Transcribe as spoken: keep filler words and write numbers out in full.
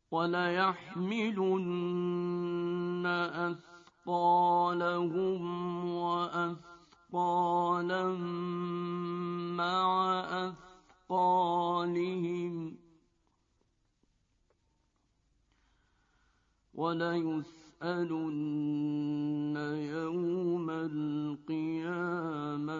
وَلَيَحْمِلُنَّ أَثْقَالَهُمْ وَأَثْقَالًا مَّعَ أَثْقَالِهِمْ وَلَيُسْأَلُنَّ يَوْمَ الْقِيَامَةِ